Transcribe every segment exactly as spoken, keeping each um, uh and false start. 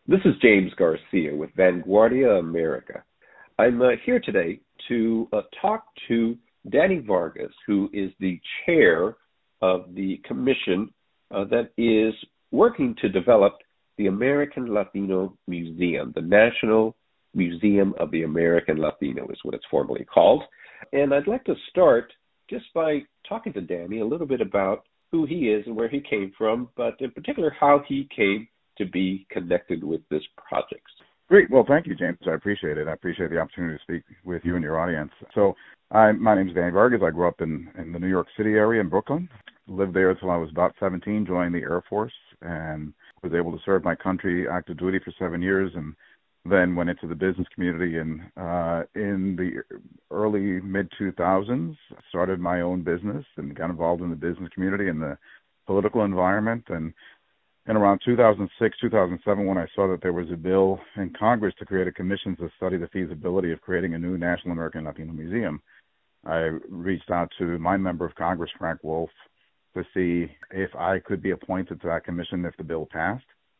This is James Garcia with Vanguardia America. I'm uh, here today to uh, talk to Danny Vargas, who is the chair of the commission uh, that is working to develop the American Latino Museum. The National Museum of the American Latino is what it's formally called. And I'd like to start just by talking to Danny a little bit about who he is and where he came from, but in particular how he came to be connected with this project. Great. Well, thank you, James. I appreciate it. I appreciate the opportunity to speak with you and your audience. So I, my name is Danny Vargas. I grew up in, in the New York City area in Brooklyn, lived there until I was about seventeen, joined the Air Force, and was able to serve my country active duty for seven years, and then went into the business community. And uh, in the early, mid two thousands, started my own business and got involved in the business community and the political environment. And in around two thousand six, two thousand seven, when I saw that there was a bill in Congress to create a commission to study the feasibility of creating a new National American Latino Museum, I reached out to my member of Congress, Frank Wolf, to see if I could be appointed to that commission if the bill passed.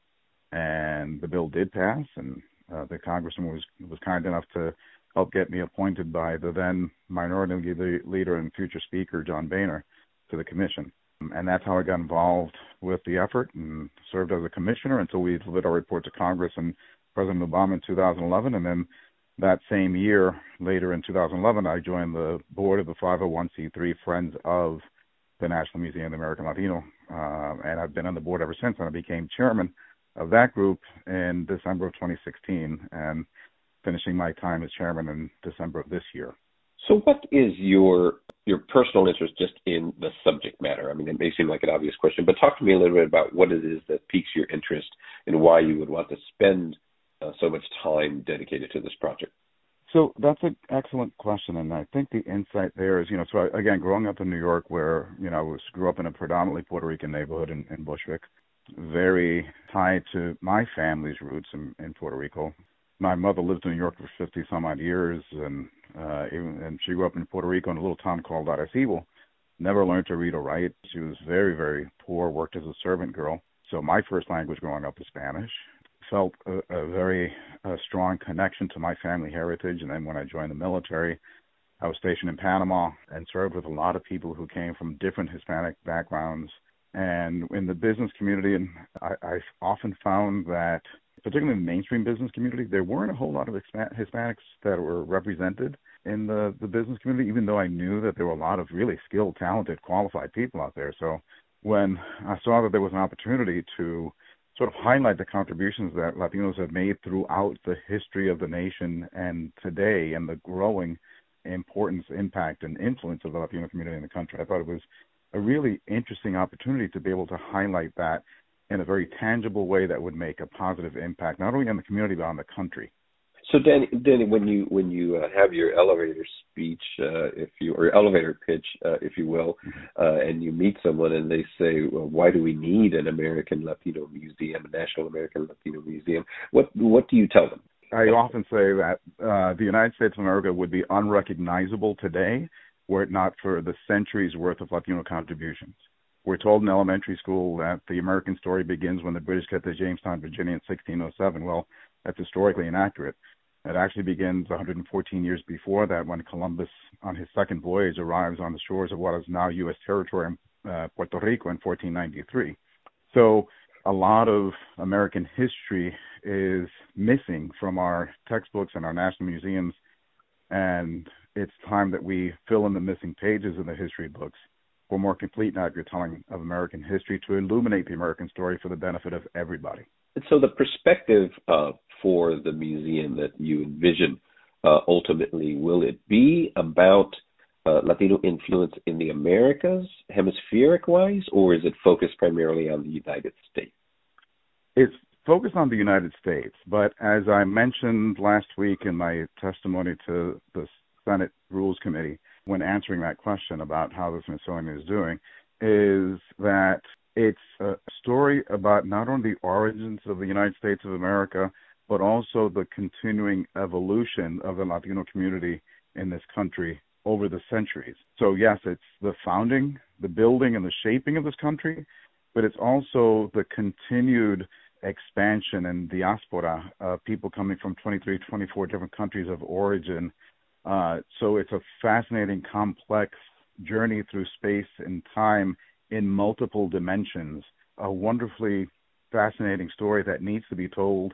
And the bill did pass, and uh, the congressman was, was kind enough to help get me appointed by the then minority leader and future speaker, John Boehner, to the commission. And that's how I got involved with the effort and served as a commissioner until we delivered our report to Congress and President Obama in two thousand eleven. And then that same year, later in two thousand eleven, I joined the board of the five oh one c three Friends of the National Museum of the American Latino. Uh, and I've been on the board ever since, and I became chairman of that group in December of twenty sixteen, and finishing my time as chairman in December of this year. So what is your your personal interest just in the subject matter? I mean, it may seem like an obvious question, but talk to me a little bit about what it is that piques your interest and why you would want to spend uh, so much time dedicated to this project. So that's an excellent question, and I think the insight there is, you know, so I, again, growing up in New York where, you know, I was, grew up in a predominantly Puerto Rican neighborhood in, in Bushwick, very tied to my family's roots in, in Puerto Rico. My mother lived in New York for fifty some odd years, and uh, even, and she grew up in Puerto Rico in a little town called Arecibo. Never learned to read or write. She was very, very poor, worked as a servant girl. So my first language growing up was Spanish. Felt a, a very uh, strong connection to my family heritage. And then when I joined the military, I was stationed in Panama and served with a lot of people who came from different Hispanic backgrounds. And in the business community, and I, I've often found that, particularly in the mainstream business community, there weren't a whole lot of Hispanics that were represented in the, the business community, even though I knew that there were a lot of really skilled, talented, qualified people out there. So when I saw that there was an opportunity to sort of highlight the contributions that Latinos have made throughout the history of the nation and today, and the growing importance, impact, and influence of the Latino community in the country, I thought it was a really interesting opportunity to be able to highlight that in a very tangible way that would make a positive impact, not only on the community, but on the country. So, Danny, Danny when you when you uh, have your elevator speech, uh, if you or elevator pitch, uh, if you will, Mm-hmm. uh, and you meet someone and they say, well, "Why do we need an American Latino Museum, a National American Latino Museum?" What what do you tell them? I often say that uh, the United States of America would be unrecognizable today were it not for the centuries worth of Latino contributions. We're told in elementary school that the American story begins when the British get to Jamestown, Virginia in sixteen oh seven. Well, that's historically inaccurate. It actually begins one hundred fourteen years before that, when Columbus, on his second voyage, arrives on the shores of what is now U S territory in uh, Puerto Rico in fourteen ninety-three. So a lot of American history is missing from our textbooks and our national museums, and it's time that we fill in the missing pages in the history books for more complete and accurate telling of American history to illuminate the American story for the benefit of everybody. And so the perspective uh, for the museum that you envision uh, ultimately, will it be about uh, Latino influence in the Americas, hemispheric-wise, or is it focused primarily on the United States? It's focused on the United States, but as I mentioned last week in my testimony to the Senate Rules Committee, when answering that question about how the Smithsonian is doing, is that it's a story about not only the origins of the United States of America, but also the continuing evolution of the Latino community in this country over the centuries. So yes, it's the founding, the building, and the shaping of this country, but it's also the continued expansion and diaspora, uh, people coming from twenty-three, twenty-four different countries of origin. Uh, so it's a fascinating, complex journey through space and time in multiple dimensions, a wonderfully fascinating story that needs to be told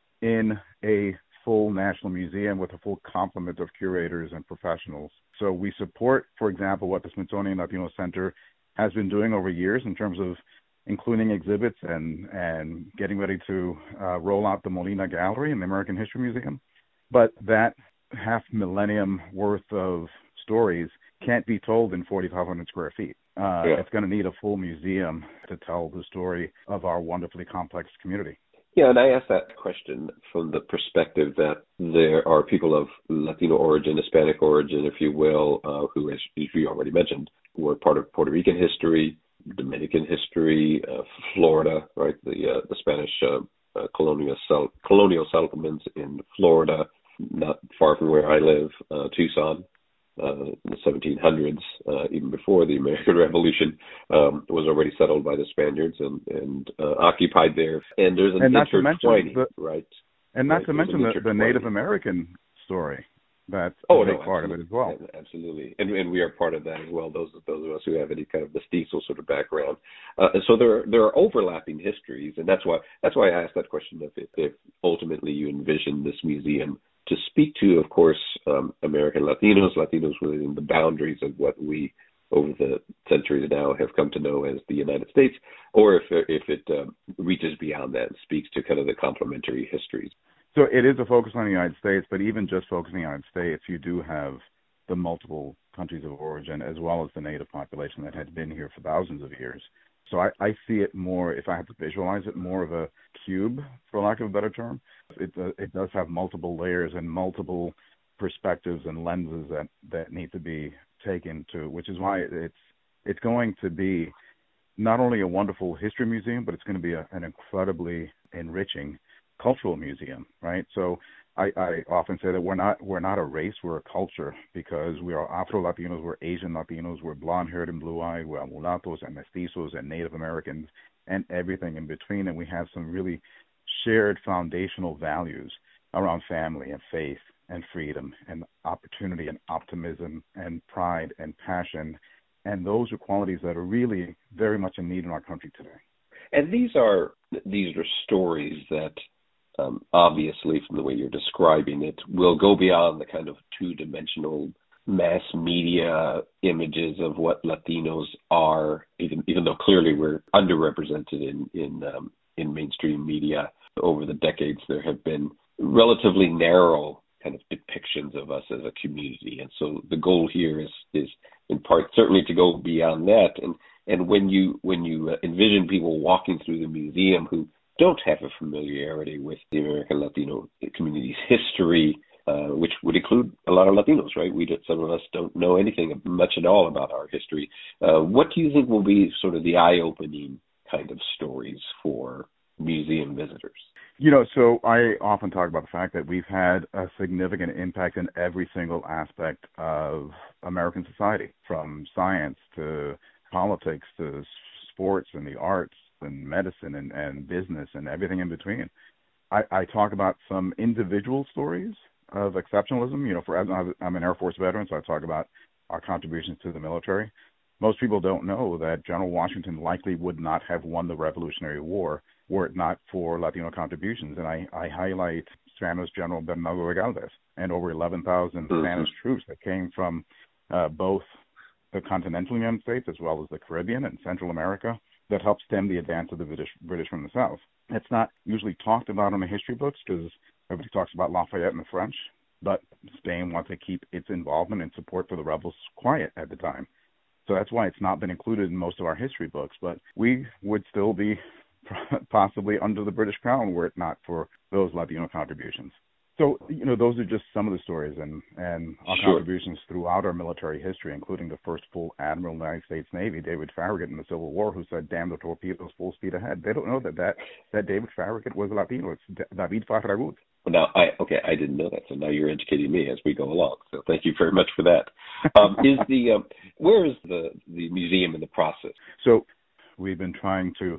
in a full national museum with a full complement of curators and professionals. So we support, for example, what the Smithsonian Latino Center has been doing over years in terms of including exhibits and, and getting ready to uh, roll out the Molina Gallery in the American History Museum. But that half millennium worth of stories can't be told in forty-five hundred square feet. Uh, yeah. It's going to need a full museum to tell the story of our wonderfully complex community. Yeah, and I asked that question from the perspective that there are people of Latino origin, Hispanic origin, if you will, uh, who, as you already mentioned, were part of Puerto Rican history, Dominican history, uh, Florida, right? The uh, the Spanish uh, uh, colonial sel- colonial settlements in Florida, not far from where I live, uh, Tucson. Uh, in the seventeen hundreds, uh, even before the American Revolution, um, was already settled by the Spaniards and, and uh, occupied there. And there's an and not intertwining, the, right? And not right? to there's mention the, the Native American story. That's oh, a big no, part of it as well. Absolutely. And, and we are part of that as well, those those of us who have any kind of mestizo sort of background. Uh, and so there, there are overlapping histories, and that's why that's why I asked that question of if, if ultimately you envision this museum to speak to, of course, um, American Latinos, Latinos within the boundaries of what we, over the centuries now, have come to know as the United States, or if, if it um, reaches beyond that and speaks to kind of the complementary histories. So it is a focus on the United States, but even just focusing on the United States, you do have the multiple countries of origin as well as the native population that had been here for thousands of years. So I, I see it more, if I had to visualize it, more of a cube, for lack of a better term. It, uh, it does have multiple layers and multiple perspectives and lenses that, that need to be taken to, which is why it's it's going to be not only a wonderful history museum, but it's going to be a, an incredibly enriching cultural museum, right? So I, I often say that we're not we're not a race, we're a culture, because we are Afro-Latinos, we're Asian Latinos, we're blonde-haired and blue-eyed, we're mulattoes and mestizos and Native Americans and everything in between, and we have some really shared foundational values around family and faith and freedom and opportunity and optimism and pride and passion, and those are qualities that are really very much in need in our country today. And these are these are stories that Um, obviously, from the way you're describing it, will go beyond the kind of two-dimensional mass media images of what Latinos are, even even though clearly we're underrepresented in in um, in mainstream media. Over the decades, there have been relatively narrow kind of depictions of us as a community, and so the goal here is is in part certainly to go beyond that. And and when you when you envision people walking through the museum who don't have a familiarity with the American Latino community's history, uh, which would include a lot of Latinos, right? We did, some of us don't know anything much at all about our history. Uh, what do you think will be sort of the eye-opening kind of stories for museum visitors? You know, so I often talk about the fact that we've had a significant impact in every single aspect of American society, from science to politics to sports and the arts and medicine and, and business and everything in between. I, I talk about some individual stories of exceptionalism. You know, for I'm an Air Force veteran, so I talk about our contributions to the military. Most people don't know that General Washington likely would not have won the Revolutionary War were it not for Latino contributions. And I, I highlight Spanish General Bernardo de Galvez and over eleven thousand mm-hmm. Spanish troops that came from uh, both the continental United States as well as the Caribbean and Central America, that helped stem the advance of the British, British from the South. It's not usually talked about in the history books because everybody talks about Lafayette and the French, but Spain wanted to keep its involvement and support for the rebels quiet at the time. So that's why it's not been included in most of our history books, but we would still be possibly under the British Crown were it not for those Latino contributions. So, you know, those are just some of the stories and, and our sure. contributions throughout our military history, including the first full admiral of the United States Navy, David Farragut in the Civil War, who said, damn the torpedoes, full speed ahead. They don't know that that, that David Farragut was a Latino. It's David Farragut. Well, now, I okay, I didn't know that, so now you're educating me as we go along. So thank you very much for that. Um, is the um, where is the, the museum in the process? So we've been trying to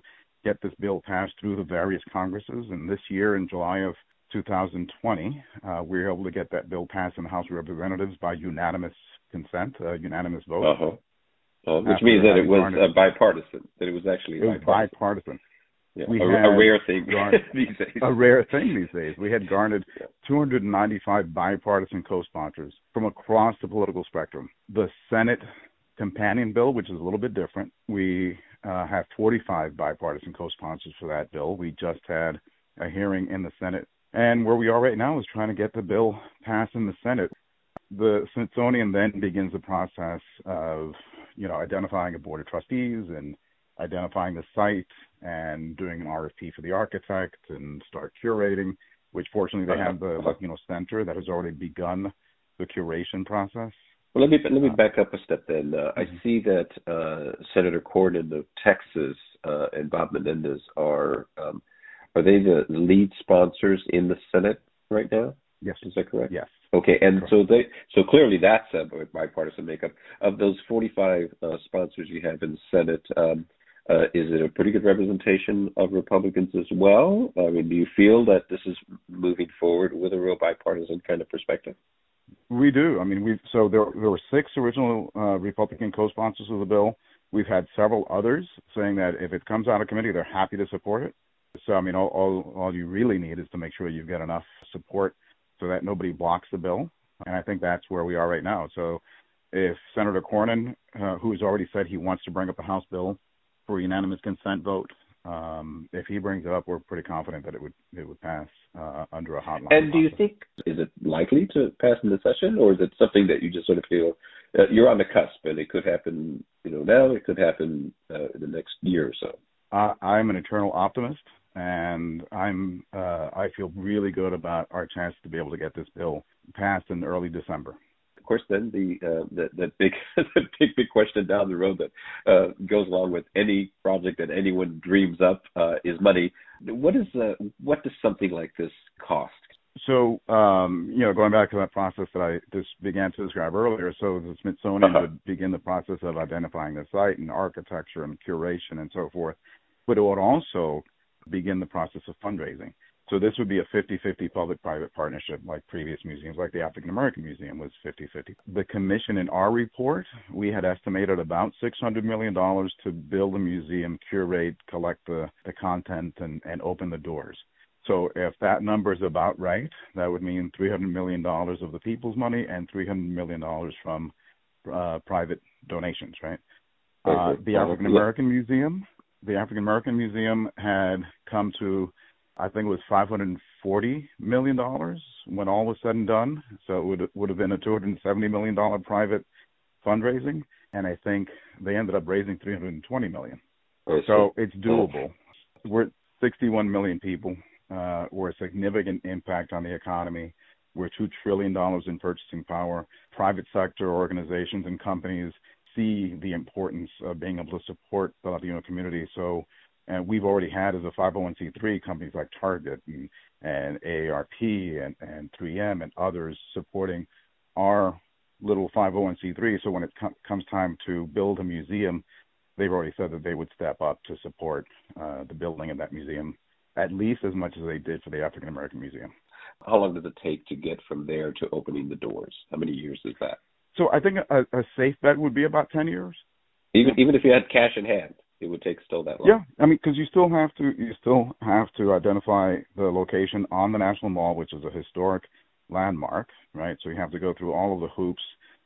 get this bill passed through the various Congresses. And this year, in July of two thousand twenty, uh, we were able to get that bill passed in the House of Representatives by unanimous consent, uh, unanimous vote. Uh-huh. Uh, which means that it was uh, bipartisan, that it was actually it was bipartisan. bipartisan. Yeah, we a, had a rare thing garnered, these days. A rare thing these days. We had garnered yeah. two hundred ninety-five bipartisan co-sponsors from across the political spectrum. The Senate companion bill, which is a little bit different, we uh, have forty-five bipartisan co-sponsors for that bill. We just had a hearing in the Senate. And where we are right now is trying to get the bill passed in the Senate. The Smithsonian then begins the process of, you know, identifying a board of trustees and identifying the site and doing an R F P for the architect and start curating, which fortunately they have the Latino Center that has already begun the curation process. Well, let me let me back up a step then. Uh, mm-hmm. I see that uh, Senator Cornyn of Texas uh, and Bob Menendez are um, are they the lead sponsors in the Senate right now? Yes. Is that correct? Yes. Okay, and correct. so they so clearly that's a bipartisan makeup. Of those forty-five uh, sponsors you have in the Senate, um, uh, is it a pretty good representation of Republicans as well? I mean, do you feel that this is moving forward with a real bipartisan kind of perspective? We do. I mean, we so there there were six original uh, Republican co-sponsors of the bill. We've had several others saying that if it comes out of committee, they're happy to support it. So I mean, all all, all you really need is to make sure you've got enough support so that nobody blocks the bill. And I think that's where we are right now. So if Senator Cornyn, uh, who has already said he wants to bring up the House bill for a unanimous consent vote, um, if he brings it up, we're pretty confident that it would it would pass uh, under a hotline. And do you process. think, is it likely to pass in the session, or is it something that you just sort of feel uh, you're on the cusp and it could happen, you know, now, it could happen uh, in the next year or so? Uh, I'm an eternal optimist. And I'm uh, I feel really good about our chance to be able to get this bill passed in early December. Of course, then the uh, the, the big the big big question down the road that uh, goes along with any project that anyone dreams up uh, is money. What is uh, what does something like this cost? So um, you know, going back to that process that I just began to describe earlier. So the Smithsonian uh-huh. would begin the process of identifying the site and architecture and curation and so forth, but it would also begin the process of fundraising. So this would be a fifty-fifty public-private partnership like previous museums, like the African American Museum was fifty-fifty. The commission in our report, we had estimated about six hundred million dollars to build a museum, curate, collect the, the content, and, and open the doors. So if that number is about right, that would mean three hundred million dollars of the people's money and three hundred million dollars from uh, private donations, right? Uh, the African American Museum, The African American Museum had come to, I think it was five hundred forty million dollars when all was said and done. So it would, would have been a two hundred seventy million dollars private fundraising. And I think they ended up raising three hundred twenty million dollars. So it's doable. We're sixty-one million people. Uh, we're a significant impact on the economy. We're two trillion dollars in purchasing power. Private sector organizations and companies see the importance of being able to support the Latino community. So, and we've already had as a five oh one c three companies like Target and, and A A R P and, and three M and others supporting our little five oh one c three. So when it com- comes time to build a museum, they've already said that they would step up to support uh, the building of that museum, at least as much as they did for the African American Museum. How long does it take to get from there to opening the doors? How many years is that? So I think a, a safe bet would be about ten years. Even even if you had cash in hand, it would take still that long. Yeah, I mean, because you still have to you still have to identify the location on the National Mall, which is a historic landmark, right? So you have to go through all of the hoops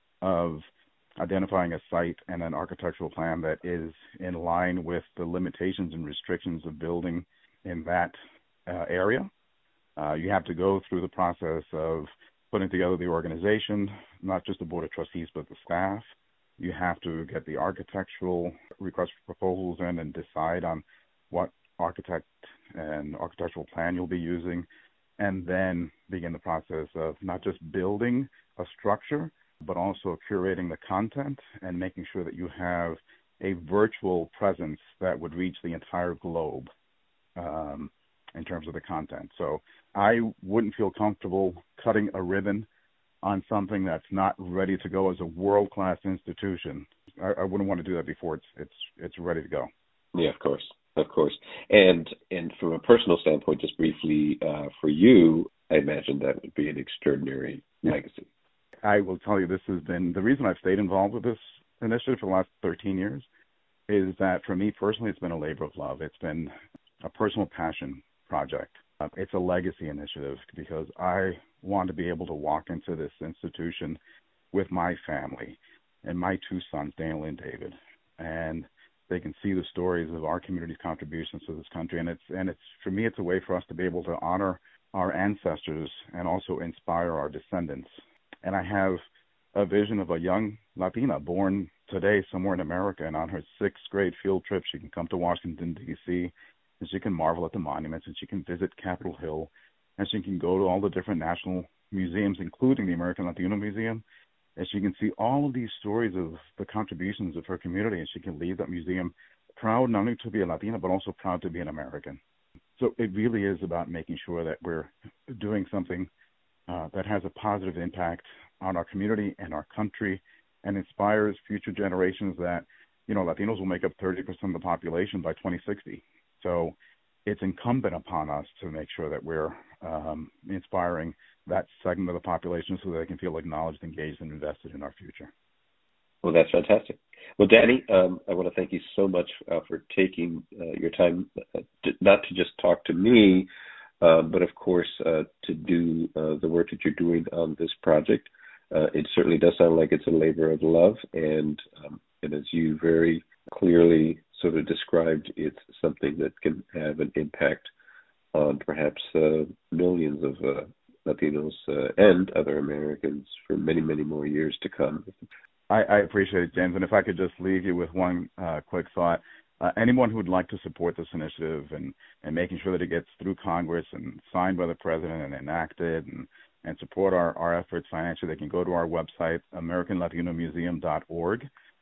of identifying a site and an architectural plan that is in line with the limitations and restrictions of building in that uh, area. Uh, you have to go through the process of putting together the organization, not just the board of trustees, but the staff. You have to get the architectural request for proposals in and decide on what architect and architectural plan you'll be using, and then begin the process of not just building a structure, but also curating the content and making sure that you have a virtual presence that would reach the entire globe um, in terms of the content. So I wouldn't feel comfortable cutting a ribbon on something that's not ready to go as a world-class institution. I, I wouldn't want to do that before it's it's it's ready to go. Yeah, of course. Of course. And and from a personal standpoint, just briefly, uh, for you, I imagine that would be an extraordinary Yeah. legacy. I will tell you, this has been the reason I've stayed involved with this initiative for the last thirteen years is that for me personally, it's been a labor of love. It's been a personal passion project. Uh, it's a legacy initiative because I want to be able to walk into this institution with my family and my two sons, Daniel and David, and they can see the stories of our community's contributions to this country. And it's, and it's, for me, it's a way for us to be able to honor our ancestors and also inspire our descendants. And I have a vision of a young Latina born today somewhere in America, and on her sixth grade field trip, she can come to Washington, D C, and she can marvel at the monuments, and she can visit Capitol Hill, and she can go to all the different national museums, including the American Latino Museum, and she can see all of these stories of the contributions of her community, and she can leave that museum proud not only to be a Latina, but also proud to be an American. So it really is about making sure that we're doing something uh, that has a positive impact on our community and our country and inspires future generations that, you know, Latinos will make up thirty percent of the population by twenty sixty. So it's incumbent upon us to make sure that we're um, inspiring that segment of the population so that they can feel acknowledged, engaged, and invested in our future. Well, that's fantastic. Well, Danny, um, I want to thank you so much uh, for taking uh, your time, uh, to, not to just talk to me, uh, but of course uh, to do uh, the work that you're doing on this project. Uh, it certainly does sound like it's a labor of love, and, um, and as you very clearly sort of described, it's something that can have an impact on perhaps uh, millions of uh, Latinos uh, and other Americans for many, many more years to come. I, I appreciate it, James. And if I could just leave you with one uh, quick thought. Uh, anyone who would like to support this initiative and, and making sure that it gets through Congress and signed by the president and enacted and, and support our, our efforts financially, they can go to our website, American Latino Museum dot org.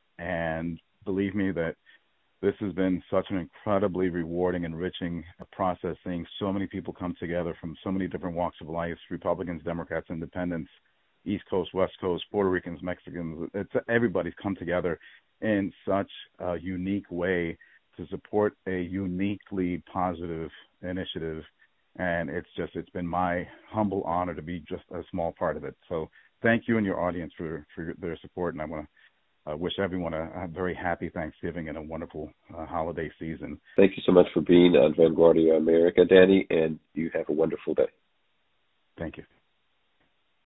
And believe me that this has been such an incredibly rewarding, enriching process, seeing so many people come together from so many different walks of life, Republicans, Democrats, Independents, East Coast, West Coast, Puerto Ricans, Mexicans. It's, everybody's come together in such a unique way to support a uniquely positive initiative. And it's just, it's been my humble honor to be just a small part of it. So thank you and your audience for, for their support. And I want to uh, wish everyone a, a very happy Thanksgiving and a wonderful uh, holiday season. Thank you so much for being on Vanguardia America, Danny, and you have a wonderful day. Thank you.